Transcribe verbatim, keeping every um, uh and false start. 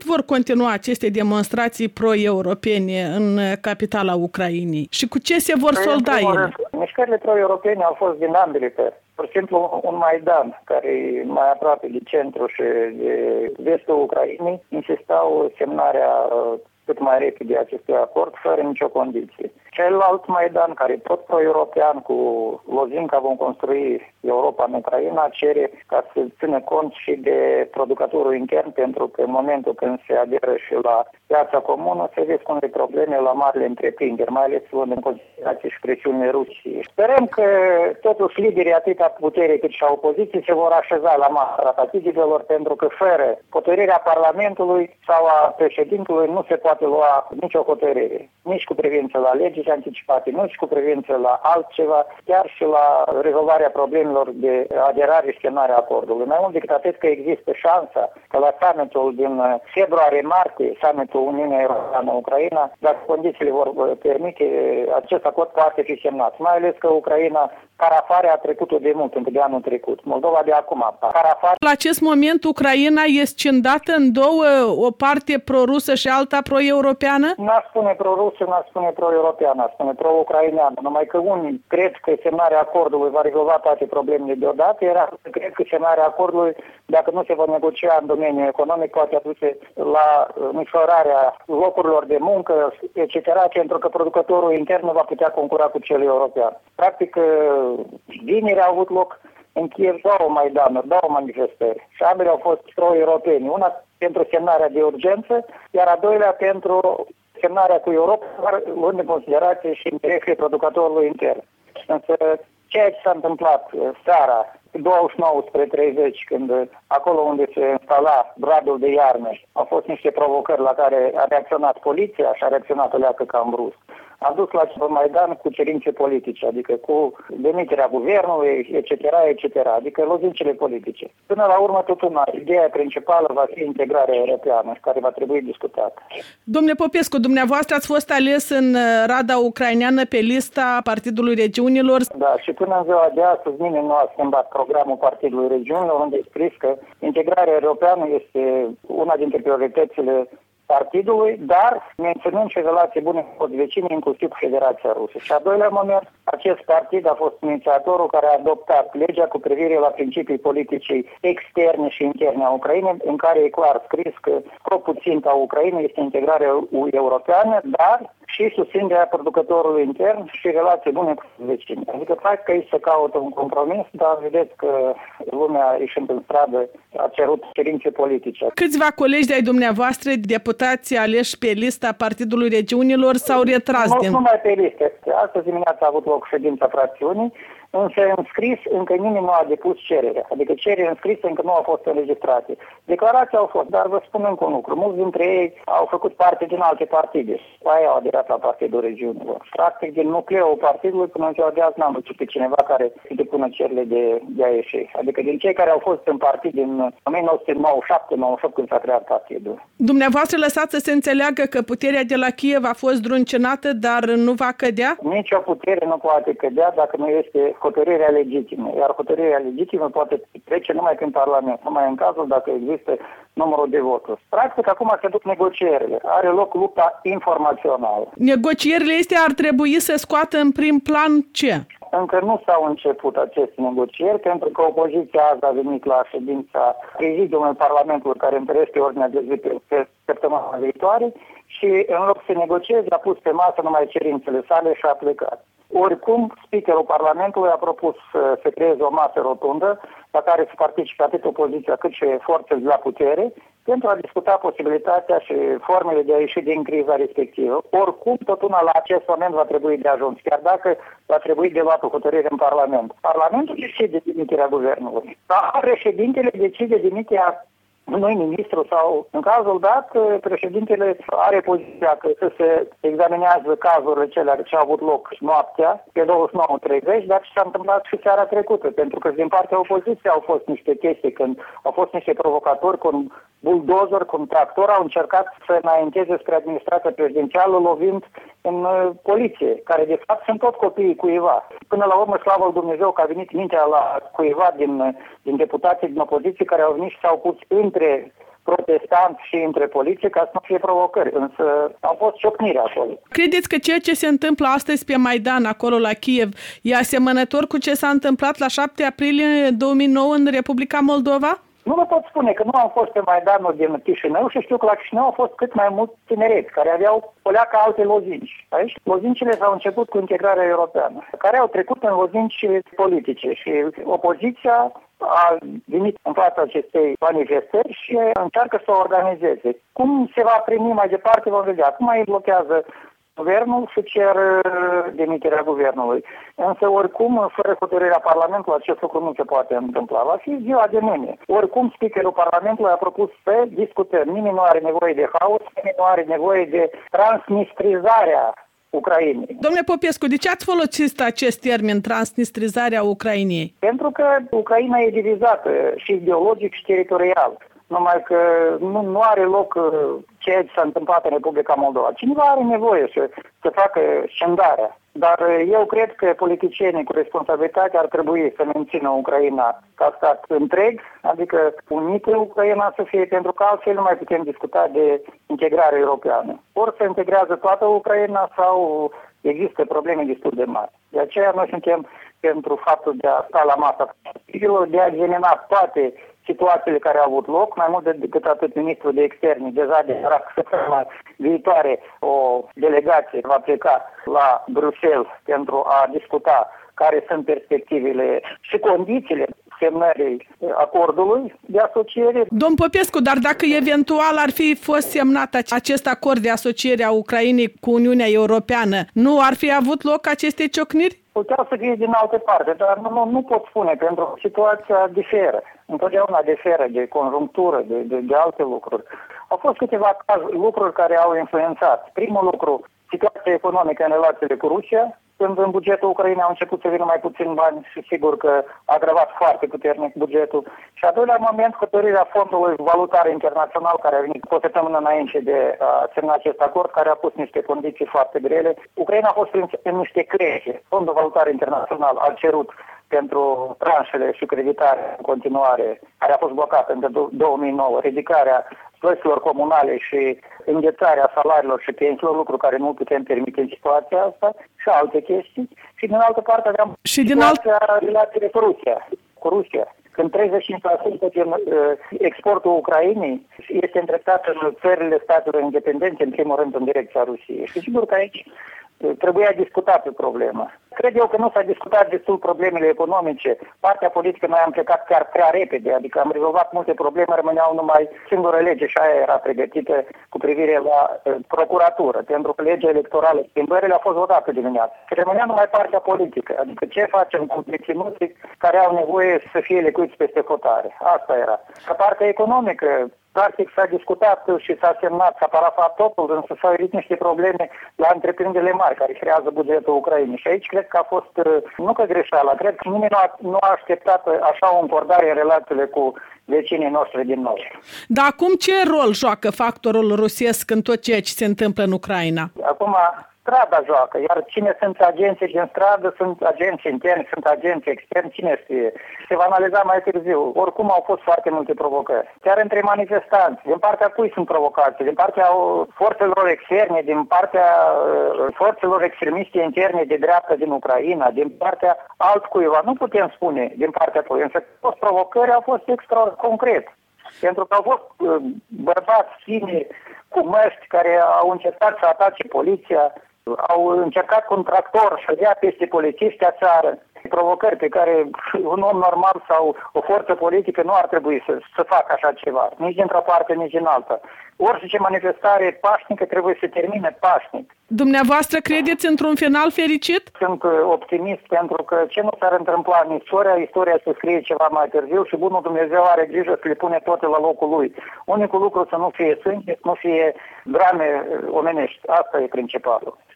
vor continua aceste demonstrații pro-europene în capitala Ucrainei și cu ce se vor solda ele? Mișcările pro-europene au fost din ambele părți. Pur și simplu, un Maidan, care e mai aproape de centru și de vestul Ucrainei, insistau semnarea cât mai repede acestui acord, fără nicio condiție. Celălalt Maidan, care e tot pro-european, cu lozinca vom construi Europa în Ucraina, cere ca să țină cont și de producătorul intern, pentru că în momentul când se aderă și la piața comună, se vezi cum de probleme la marile întreprinderi, mai ales luând în considerație și presiunile Rusiei. Sperăm că totuși liderii atâta putere cât și a opoziției se vor așeza la masa partidelor, pentru că fără hotărârea Parlamentului sau a președintelui nu se poate lua nicio hotărâre, nici cu privință la legii anticipate, nici cu privință la altceva, chiar și la rezolvarea problemelor de aderare și semnarea acordului. Mai mult decât atât că există șansa că la summitul din februarie-martie, summitul Uniunea Europeană-Ucraina, dacă condițiile vor permite, acest acord poate fi semnat. Mai ales că Ucraina, Carafare a trecut-o de mult, încă de anul trecut. Moldova de acum. Carafare... La acest moment, Ucraina este scindată în două, o parte pro-rusă și alta pro-europeană? N-aș spune pro-rusă, n-aș spune pro-europeană, aș spune pro-ucraineană. Numai că unii cred că semnarea acordului va rezolva toate problemele deodată, iar cred că semnarea acordului, dacă nu se va negocia în domeniul economic, poate aduce la micșorarea locurilor de muncă, et cetera, pentru că producătorul intern nu va putea concura cu cel european. Practic, vineri au avut loc în Kiev două Maidanuri, două manifestări și ambele au fost pro-europeni. Una pentru semnarea de urgență, iar a doilea pentru semnarea cu Europa, luând în considerație și interesele producătorului intern. Însă ceea ce s-a întâmplat seara, douăzeci și nouă spre treizeci, când acolo unde se instala bradul de iarnă, au fost niște provocări la care a reacționat poliția și a reacționat o leacă cam brusc. A dus la Maidan cu cerințe politice, adică cu demiterea guvernului, et cetera, et cetera, adică lozincile politice. Până la urmă, tot una, ideea principală va fi integrarea europeană, care va trebui discutată. Domnule Popescu, dumneavoastră ați fost ales în Rada Ucraineană pe lista Partidului Regiunilor. Da, și până în ziua de astăzi nimeni nu a schimbat programul Partidului Regiunilor, unde e scris că integrarea europeană este una dintre prioritățile partidului, dar menținând și relații bune cu vecinii, inclusiv cu Federația Rusă. Și a doilea moment, acest partid a fost inițiatorul care a adoptat legea cu privire la principii politice externe și interne a Ucrainei, în care e clar scris că scopul țintă a Ucrainei este integrarea europeană, dar și susținerea producătorului intern și relații bune cu vecinii. Adică, practic, aici se caută un compromis, dar vedeți că lumea, ieșind în stradă, a cerut cerințe politice. Câțiva colegi de-ai dumneavoastră, deputații aleși pe lista Partidului Regiunilor, s-au retras nu, din... Nu numai pe listă. Astăzi dimineața a avut loc ședința fracțiunii, însă înscris încă nimeni nu a depus cererea. Adică cererea înscrisă încă nu au fost înregistrate. Declarații au fost, dar vă spun încă un lucru. Mulți dintre ei au făcut parte din alte partide. Aia au aderat la Partidul Regiunilor. Practic, din nucleul partidului, până în ziua de azi, n-am văzut pe cineva care să depună cererile de, de a ieși. Adică din cei care au fost în partid din o mie nouă sute nouăzeci și șapte nouăzeci și opt, când s-a creat partidul. Dumneavoastră lăsați să se înțeleagă că puterea de la Kiev a fost druncinată, dar nu va cădea? Nici o putere nu poate cădea dacă nu este hotărârea legitimă. Iar hotărârea legitimă poate trece numai prin Parlament, numai în cazul dacă există numărul de voturi. Practic, acum se duc negocierile. Are loc lupta informațională. Negocierile astea ar trebui să scoată în prim plan ce? Încă nu s-au început aceste negocieri, pentru că opoziția azi a venit la ședința prezidiumului Parlamentului, care întărește ordinea de zi pe săptămâna viitoare, și în loc să negocieze, a pus pe masă numai cerințele sale și a plecat. Oricum, speakerul Parlamentului a propus să se creeze o masă rotundă la care să participe atât opoziția cât și forțele la putere pentru a discuta posibilitatea și formele de a ieși din criza respectivă. Oricum, tot una la acest moment va trebui de ajuns, chiar dacă va trebui de luat o hotărâre în Parlament. Parlamentul decide demiterea guvernului. Dar președintele decide demiterea unui ministru sau, în cazul dat, președintele are poziția că să se examinează cazurile cele ce au avut loc noaptea, pe douăzeci și nouă treizeci, dar ce s-a întâmplat și seara trecută, pentru că din partea opoziției au fost niște chestii, când au fost niște provocatori cu un buldozer, cu un tractor, au încercat să înainteze spre administrația prezidențială, lovind în uh, poliție, care de fapt sunt tot copiii cuiva. Până la urmă, slavă lui Dumnezeu că a venit mintea la cuiva din, din deputații din opoziție care au venit și s-au pus între protestanți și între poliție ca să nu fie provocări. Însă au fost ciocniri acolo. Credeți că ceea ce se întâmplă astăzi pe Maidan, acolo la Kiev, e asemănător cu ce s-a întâmplat la șapte aprilie două mii nouă în Republica Moldova? Nu vă pot spune că nu am fost pe Maidanul din Chișinău și știu că la Chișinău au fost cât mai mulți tineri care aveau o leacă alte lozinci. Aici lozincile s-au început cu integrarea europeană, care au trecut în lozinci politice și opoziția a venit în fața acestei manifestări și încearcă să o organizeze. Cum se va primi mai departe, vom vedea. Acum îi blochează guvernul și cer demiterea guvernului. Însă, oricum, fără hotărârea Parlamentului, acest lucru nu se poate întâmpla. Va fi ziua de mâine. Oricum, speakerul Parlamentului a propus să discutăm. Nimeni nu are nevoie de haos, nimeni nu are nevoie de transnistrizarea Ucrainei. Domnule Popescu, de ce ați folosit acest termen, transnistrizarea Ucrainei? Pentru că Ucraina e divizată și ideologic și teritorial. Numai că nu, nu are loc ceea ce s-a întâmplat în Republica Moldova. Cineva are nevoie să, să facă scindarea. Dar eu cred că politicienii cu responsabilitate ar trebui să mențină Ucraina ca stat întreg, adică unită Ucraina să fie, pentru că altfel nu mai putem discuta de integrare europeană. Ori se integrează toată Ucraina sau există probleme destul de mari. De aceea noi suntem pentru faptul de a sta la masa politică, de a examina toate situațiile care au avut loc, mai mult decât atât ministrul de externe deja de săptămâna viitoare o delegație va pleca la Bruxelles pentru a discuta care sunt perspectivele și condițiile semnării acordului de asociere. Domn Popescu, dar dacă eventual ar fi fost semnat acest acord de asociere a Ucrainei cu Uniunea Europeană, nu ar fi avut loc aceste ciocniri? Puteau să fie din alte parte, dar nu, nu pot spune, pentru că situația diferă. Întotdeauna diferă de conjunctură, de, de, de alte lucruri. Au fost câteva lucruri care au influențat. Primul lucru, situația economică în relațiile cu Rusia, când în bugetul Ucrainei au început să vină mai puțin bani și sigur că a agravat foarte puternic bugetul. Și a doilea moment, hotărârea Fondului Valutar Internațional, care a venit o săptămână înainte de a semna acest acord, care a pus niște condiții foarte grele. Ucraina a fost în niște creșe. Fondul Valutar Internațional a cerut pentru tranșele și creditare în continuare, care a fost blocată în două mii nouă, ridicarea plăților comunale și înghețarea salariilor și pensiilor, lucru care nu putem permite în situația asta, și alte chestii. Și din altă parte aveam și situația alt... relației cu Rusia. Cu Rusia. Când treizeci și cinci la sută din uh, exportul Ucrainei este îndreptat în țările statelor independente, în primul rând în direcția Rusiei. Și sigur că aici trebuia discutată problema. Cred eu că nu s-a discutat destul problemele economice. Partea politică noi am plecat chiar prea repede, adică am rezolvat multe probleme, rămâneau numai singură lege și aia era pregătită cu privire la uh, procuratură, pentru că legea electorală, schimbările au fost votate dimineața. Și rămânea numai partea politică, adică ce facem cu deținuții care au nevoie să fie lecuiți peste hotare. Asta era. Ca partea economică, practic s-a discutat și s-a semnat, s-a parafat totul, însă s-au ridicat niște probleme la întreprinderile mari care creează bugetul Ucrainei. Și aici cred că a fost, nu că greșeala, cred că nimeni nu a, nu a așteptat așa o încordare în relațiile cu vecinii noștri din nord. Dar acum ce rol joacă factorul rusesc în tot ceea ce se întâmplă în Ucraina? Acum strada joacă, iar cine sunt agenții din stradă, sunt agenții interni, sunt agenții externi, cine știe. Se va analiza mai târziu. Oricum au fost foarte multe provocări. Chiar între manifestanți, din partea cui sunt provocații? Din partea forțelor externe, din partea uh, forțelor extremiste interne de dreapta din Ucraina, din partea altcuiva. Nu putem spune din partea cui, însă au fost provocări, au fost extra concret. Pentru că au fost uh, bărbați fini cu măști care au încercat să atace poliția, au încercat cu un tractor să dea peste polițiști țară. Provocări pe care un om normal sau o forță politică nu ar trebui să, să facă așa ceva, nici dintr-o parte, nici din alta. Orice manifestare pașnică trebuie să termine pașnic. Dumneavoastră credeți într-un final fericit? Sunt optimist pentru că ce nu s-ar întâmpla în istoria, istoria se scrie ceva mai târziu și bunul Dumnezeu are grijă să le pune toate la locul lui. Unicul lucru să nu fie sânge, să nu fie drame omenești. Asta e principalul.